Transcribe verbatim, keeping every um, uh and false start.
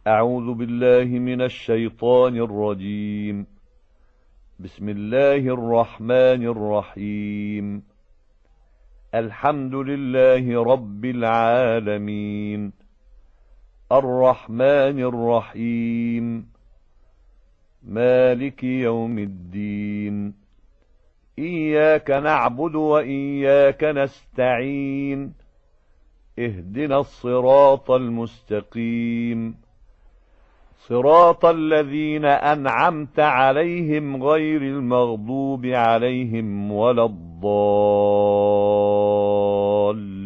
أعوذ بالله من الشيطان الرجيم. بسم الله الرحمن الرحيم. الحمد لله رب العالمين، الرحمن الرحيم، مالك يوم الدين. إياك نعبد وإياك نستعين، اهدنا الصراط المستقيم، صراط الذين أنعمت عليهم غير المغضوب عليهم ولا الضالين.